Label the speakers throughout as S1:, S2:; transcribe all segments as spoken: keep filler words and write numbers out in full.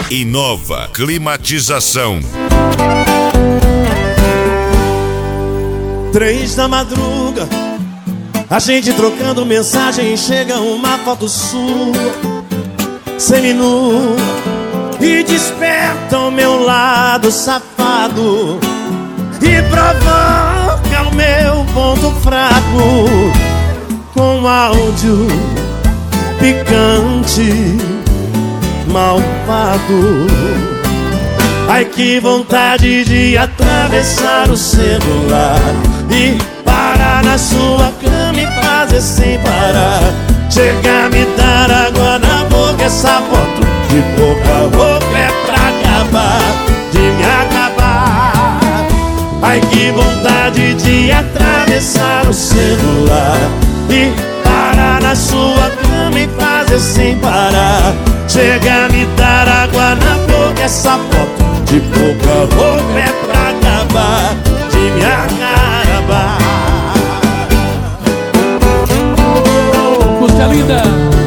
S1: Inova Climatização.
S2: Três da madruga, a gente trocando mensagem, chega uma foto sua, seminua, e desperta o meu lado safado e provoca o meu ponto fraco com áudio picante, malvado. Ai, que vontade de atravessar o celular e parar na sua cama e fazer sem parar. Chega a me dar água na boca, essa foto de pouca roupa é pra acabar, de me acabar. Ai, que vontade de atravessar o celular e parar na sua cama e fazer sem parar. Chega a me dar água na boca, essa foto de pouca roupa é pra acabar, de me acabar.
S3: Música linda.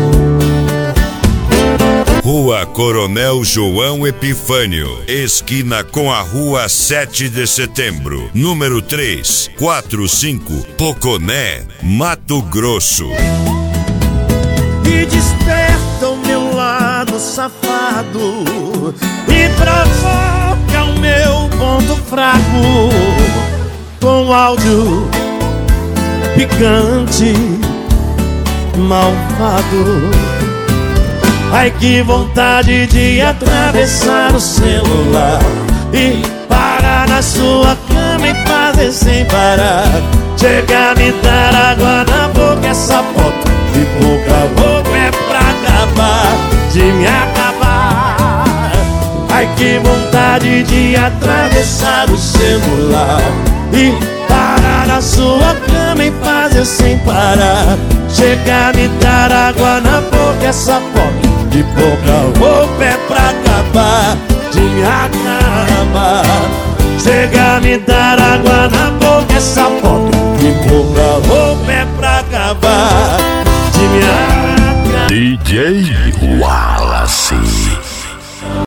S1: Rua Coronel João Epifânio, esquina com a Rua sete de Setembro, número três quatro cinco, Poconé, Mato Grosso.
S2: E desperta o meu lado safado e provoca o meu ponto fraco com áudio picante, malvado. Ai, que vontade de atravessar o celular e parar na sua cama e fazer sem parar. Chega a me dar água na boca, essa foto de pouca roupa é pra acabar, de me acabar. Ai, que vontade de atravessar o celular e parar na sua cama e fazer sem parar. Chega a me dar água na boca, essa foto de pouca roupa é pra acabar, de me acabar. Chega a me dar água na boca, essa foto de pouca roupa é pra acabar, de me acabar.
S1: D J Juan.